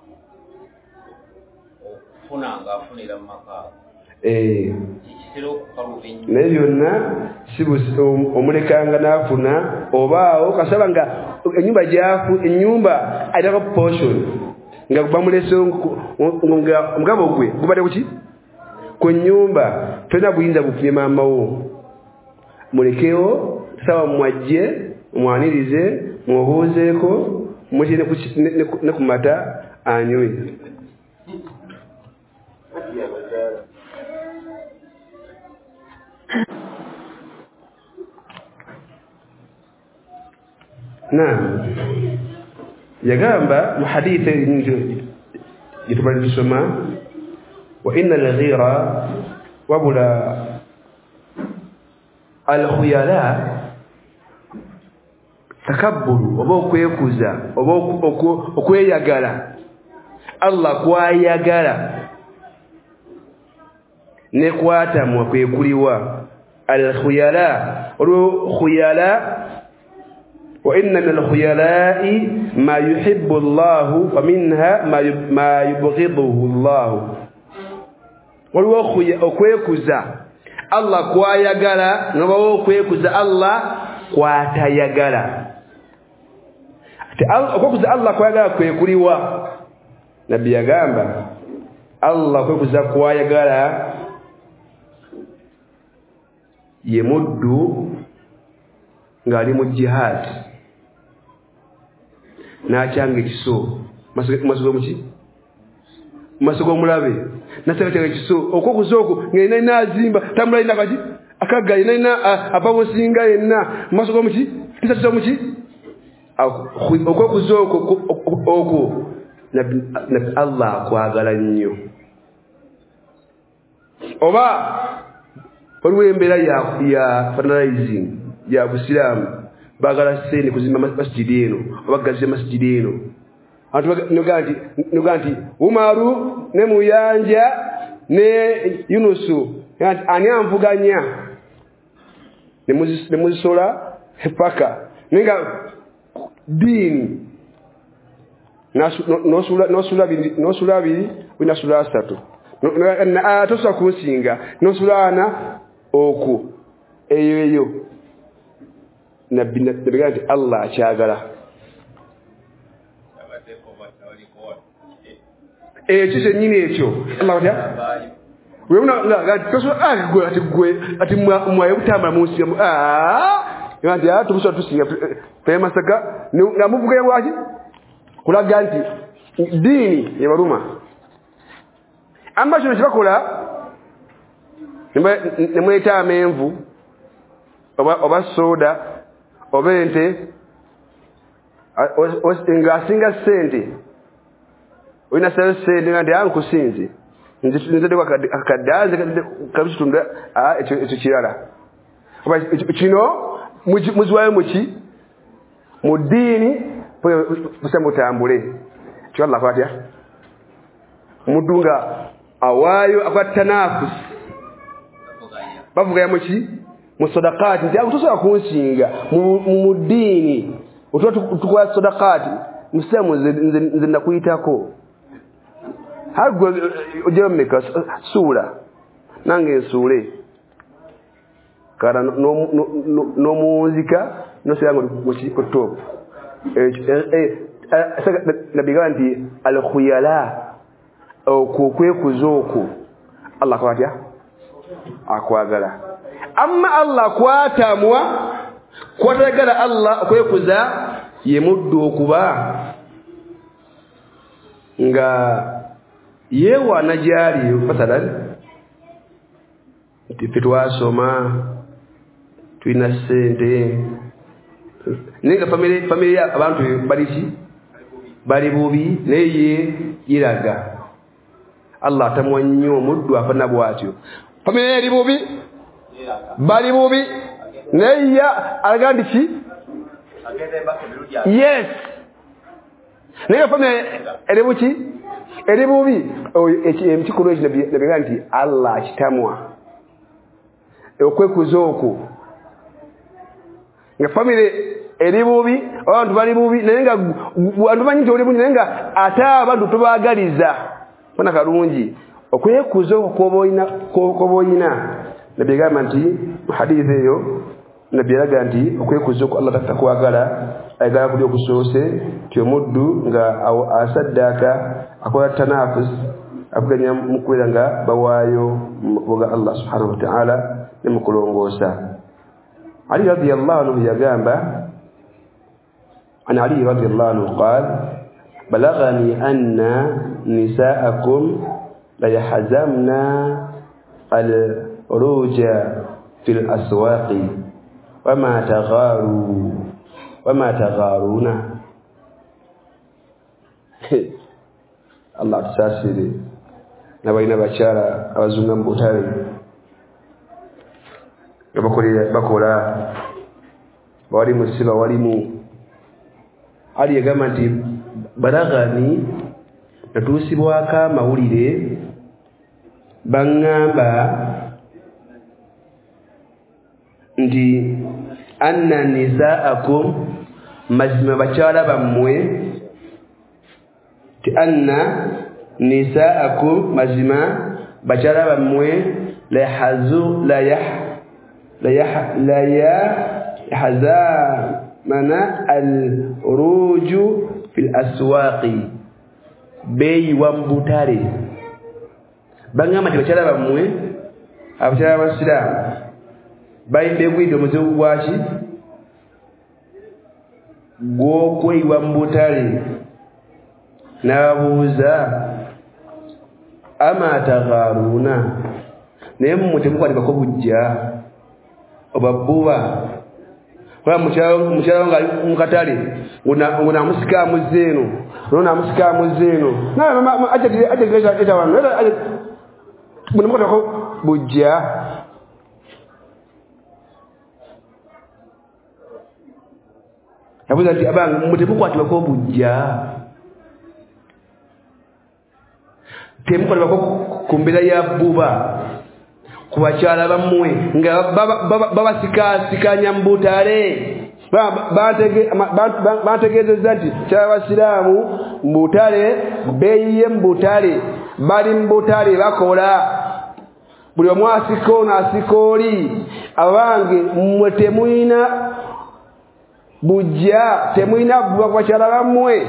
ofunanga afunira maka eh kisiro kaluba nnyo naye byonna sibusi omulekanga nafuna obaawo kasabanga enyumba jafu enyumba ayitaka portion nga bamulese nga mugabo gwe gubade kuki ku nyumba tena buyinza bufunye mama wo mulekeo sawa mwajje mwanirize mubuzeeko mujine ne kumata anywe na yagamba muhadithi ndio yitubalisoma wa inna al-ghira wabula al-khuyala takabbur obo kwekuza obo okweyagala Allah kwayagala ne kwata mu kwekuliwa al-khuyala ru khuyala وإن من الخيلاء ما يحب الله ومنها ما يبغضه الله ولو okwekuza Allah kwayagala ngabo okwekuza Allah kwatayagala ati okwekuza Allah kwayagala kwekuliwa nabi yagamba Allah kwekuza kwayagala yemuddu ngali mu jihad na change kiso masugo muki masugo mulabe nasaba change kiso okwo kuzoko ngene nazimba tamula ina kaji akaga ina abawo singa ina masugo muki tisatu muki okwo kuzoko okwo na Allah kwagala nnyo oba olwembera ya ya fundraising ya Buislamu bagala sene kuzima masjidi eno abagaze masjidi eno atu nuganti nuganti Umaru ne Muyanja ne Yunusu yanti ani amvuganya ne muzis ne muzisola hepaka ninga dini nasu no sula no sula bi no sula bi wina sula satu na atosa kusinga no sulana oku eyo eyo nabi nabi Allah achagala eh chise nyine echo Allah ya wewe una ngati toso agwe ati gwe ati mwaye kutamba munsi ah yanti atu buso tusinga pema saka ngamuvuga yangwaji kulaga nti dini ya baruma ambacho nchibakola nemweta amenvu oba oba soda obente osinga singa sente wina sente ngandi ankusinzi nzitinde kwa kadaze kabisitunda ah echo kirala oba kino muzwaye muki mudini busembo tambule kyo Allah kwatya mudunga awayo akwatanafusi bavuga yamuki musadaqati nti akutosa kunsinga mu dini utoto tukwa sadaqati musemu nze nakuyitako hagwe ujemeka sura nange sure kara no no muzika no seyango muki ko top eh saka nabiganti al khuyala okwe kuzoko Allah kwatya akwagala amma Allah kwatamwa kwatagala Allah okwekuza yemuddu okuba nga yewa najali fasalan tipitwa soma tuina sente ninga family family abantu balichi bali bubi neye iraga Allah tamwanyo muddu afana bwatyo family eri bubi bali bubi neya alagandiki yes ninga family eri buchi eri bubi emchikuru echi nabiganti Allah kitamwa okwekuzoko nga family eri bubi abantu bali bubi nenga bantu banyite oli bunyi nenga ata abantu tubagaliza bona kalungi okwekuzoko koboyina koboyina nabigamba nti hadithi eyo nabiraga nti okwekuzoko Allah takwagala ayagala kuli okusose tyomuddu nga asaddaka akola tanafus akuganya mukwera nga bawayo boga Allah subhanahu wa ta'ala nemukulongosa Ali radiyallahu anhu yagamba ana Ali radiyallahu anhu qala balagani anna nisaakum la yahzamna al-ruja fil aswaqi wama tagharu wama tagharuna Allah tsasiri nabaina bachara abazunga mbutale bakola bakola bali musiba walimu ali yagamba nti baragani natusibwaka mawulire bangamba ndi anna nizaakum mazima bachara bamwe ti anna nisaakum mazima bachara bamwe la hazu la yah la yah la yahza mana al-ruju fil aswaqi bei wambutare bangama tibachara bamwe abachara basira bai begwido muzo wachi go koi wambutare nabuza ama tagharuna nemu mutemuka ndiko bujja obabuba kwa mchao mchao mukatali una una musika muzeno una musika muzeno na aje aje gesha eta wanu aje munemuka ndiko bujja yabuza ati abanga mutemuka ndiko bujja temuko bako kumbira ya buba kubachala bamwe nga baba baba sika sikanya mbutale batege bategeze zati cha wasilamu mbutale beye mbutale bali mbutale bakola buli omwasiko na sikoli abange mwetemuina bujja temuina buba kubachala bamwe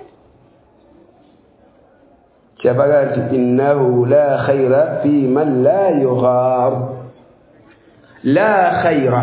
شفقات إنه لا خير في من لا يغار لا خير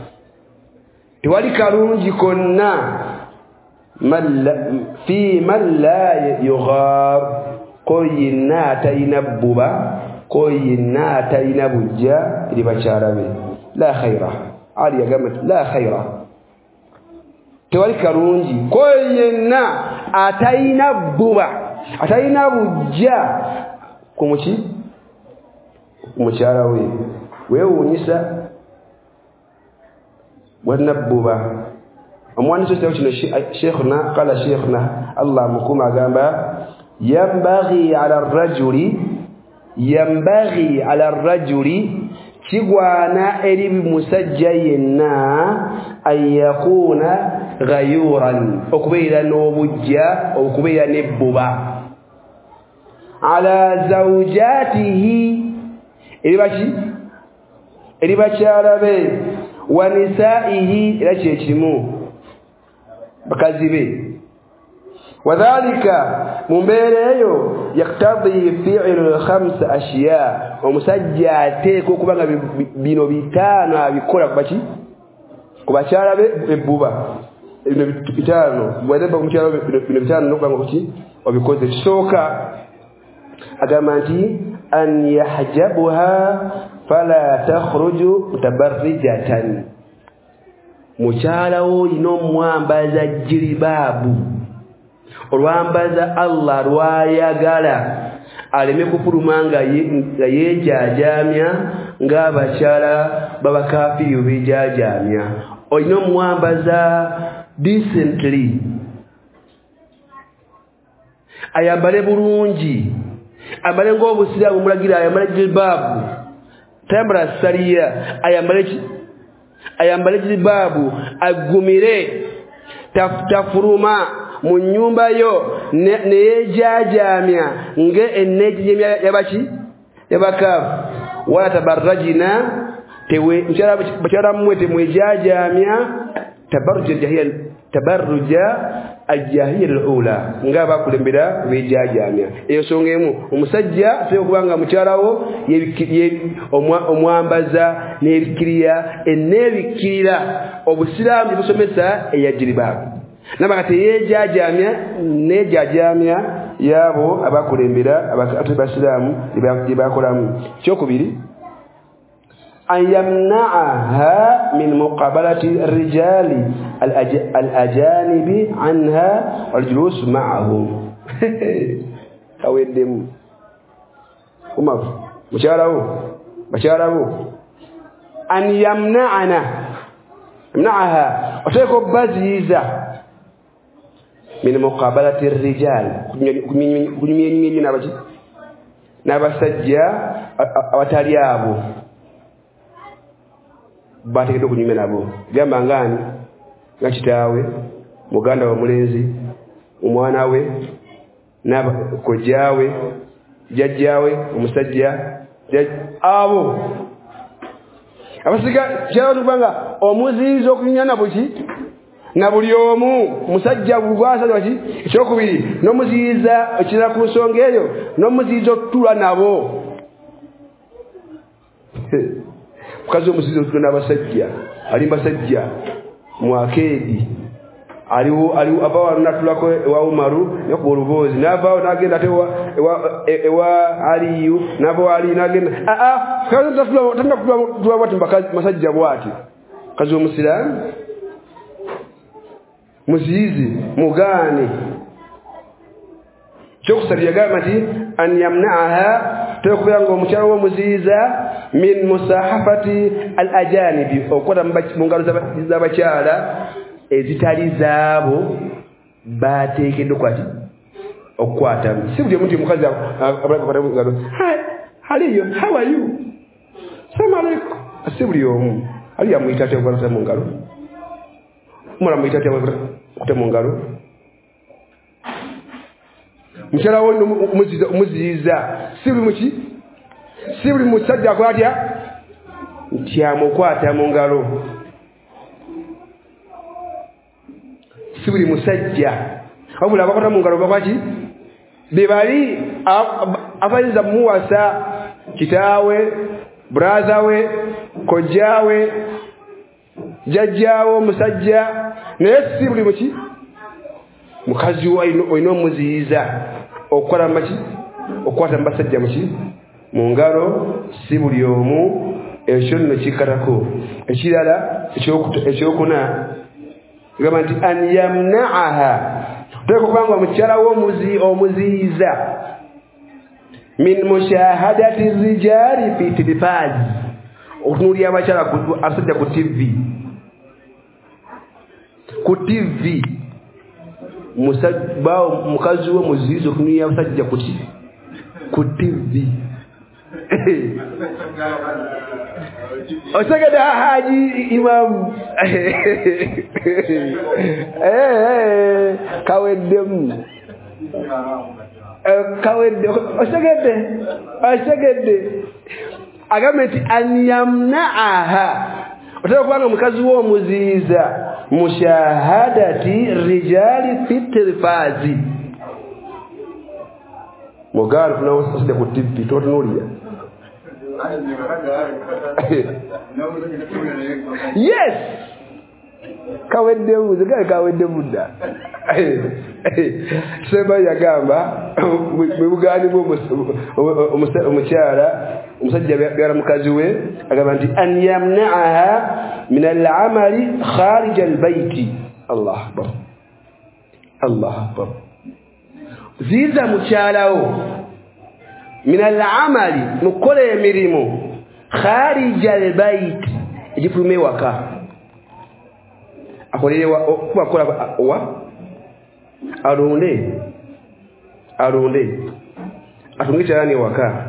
تولي كنا من في من لا يغار كوينا تينبوبا كوينا تينبوجا اللي بشاربه لا خير علي قامت لا خير تولي كارونجي كوينا أتينبوبا ataina bujja kumuchi kumuchara we wewe unyisa wanabuba amwani sote uchina sheikhna qala sheikhna Allah mukuma gamba yambaghi ala ar-rajuli yambaghi ala ar-rajuli chigwana eri musajjayna ayakuna ghayuran okubeera n'obujja okubeera nebbuba ala zawjatihi eribachi eribacharabe wa nisaihi erachi ekimu bakazi be wadhalika mumbereyo yaktadhi fi'l khams ashiya omusajja ateeko kubanga bino bitano abikola kubachi kubacharabe ebbuba bino bitano bwadeba kumchara bino bitano nokubanga kuchi obikoze kisoka agamanti an yahjabuha fala takhruju mutabarrijatan mukyala wo ino mwambaza jiribabu olwambaza Allah lwayagala aleme kufuluma nga yejaajamya ng'abakyala babakafiri bejaajamya olina omwambaza decently ayambale bulungi ayambale ng'obusiraamu mulagira ayambale jilbaabu tayambala saliya ayambale ayambale jilbaabu agumire tafuruma mu nyumba yo neyejaajamya nge enneji yabaki yabakafu wala tabarrajina tewe bakyala mmwe temwejaajamya tabarruja jahiliya tabarruja ajahiliya alula nga bakulembera bejaajamya eyo songa emu omusajja asobola kubanga mukyalawo omwambaza n'ebikiriya enneebikirira obusiraamu busomesa eyajiribabu nabakati yejaajamya nejaajamya yabo abakulembera abasiraamu libakolamu kyokubiri an yamna'aha min muqabalati rijali al-ajanibi anha waljulus ma'ahum aweddemu umafu mukyalawo bakyalawo an yamna'ana yamna'aha oteeka obbaziiza min muqabalati rijal kunyumyenyu n'abaki n'abasajja abatali abo bateekeddwa okunyumya nabo gamba ngaani nga kitaawe muganda wa mulenzi omwana we kojjaawe jjajjaawe omusajja abo abasiga kyalo kubanga omuziiza okunyumya nabo ki na buli omu musajja bugwasajja ki ekyokubiri n'omuziiza ekirala ku nsonga eyo n'omuziiza okutula nabo mukazi omuziiza okutula n'abasajja ali basajja mwakeedi aliwo aliwo abawo natulako ewa Umaru yakuba oluboozi n'avaawo n'agenda ate ewa ewa Aliyu n'avaawo Aliyu n'agenda aa kazi tatula bwati masajja bwati kazi omusiraamu muziizi mugane kyokusabira yagamba nti an yamna'aha tekubanga omukyala w'omuziiza min musahafati al-ajanibi okola mu ngalo z'abakyala ezitali zaabo bateekeddwa kwati okukwatamu si buli omuntu mukazi akwata mu ngalo aliyo how are you salamu alaikum si buli omu aliyo amuyita ate okukwata mu ngalo mula muyita ate okukwata mu ngalo mukyala wo muziiza si buli muki si buli musajja akwatya nti amukwata mu ngalo si buli musajja wabula abakwata mu ngalo bakwaki be bali abayinza muwasa kitaawe brother we kojjaawe jjajjaawo musajja naye si buli muki mukazi olina omuziiza okukola maki okukwata mu basajja muki mu ngalo si buli omu ekyo nno kikkatako ekirala ekyokuna gamba nti an yamna'aha tekubanga omukyala w'omuziiza min mushahadati rijali fi tilifaz okutunuulira abakyala abasajja ku tivi ku tivi mukazi we muziiza okutunuulira abasajja kuti ku tivi osegede haji imam eh kaweddemu kawedde osegede osegede agambe nti an yamna'aha otaka kubanga mukazi w'omuziiza mushahadati rijali fi tilfazi mugalo tunawasaside ku tivi totunuulira yes kawedde buze kale kawedde budda seba yagamba mu bugani bwo omukyala umusajja byara mukazi we agamba nti an yamna'aha min al-amali kharij al-bayt. Allah akbar, Allah akbar. ziza mukyalawo min al-amali mukole emirimu kharij al-bayt ejifulume waka akolewa kuba kola wa alonde alonde atungikyalani waka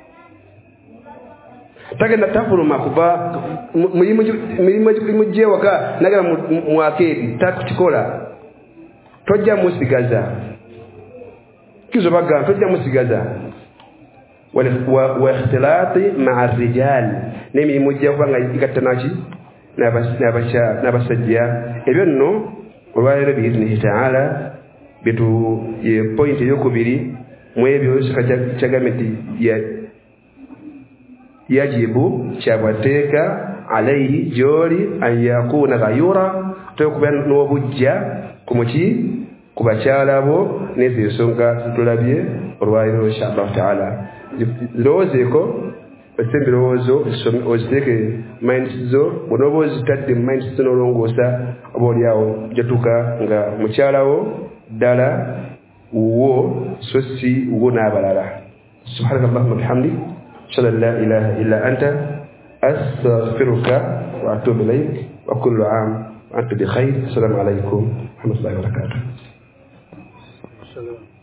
tagenda tafuluma kuva mulimu gye waka nagala mwakeri takukikola tojja musigaza kizo baga tojja musigaza wa ikhtilati ma'a rijal n'emirimu gye kubanga igattanaaki n'abasajja ebyo nno olwaleero biiznihi ta'ala bitu ye point eyokubiri mu ebyo kyagambye nti yajibu kyabwateeka alayhi gyoli an yakuna ghayura tokuba n'obujja ku muki ku bakyala bo n'ezo ensonga tulabye olwaleero inshallah ta'ala zirowoozeeko ose ebirowoozo oziteeke minds zo bw'onooba ozitadde mu minds zo n'olongoosa oba oliawo jatuuka nga mukyalawo ddala wo so si wo n'abalala. subhanaka allahumma bihamdik ashhadu an la ilaha illa anta astaghfiruka wa atubu ilayk wa kullu aam wa antum bi khayr. assalamu alaykum wa rahmatullahi wa barakatuh.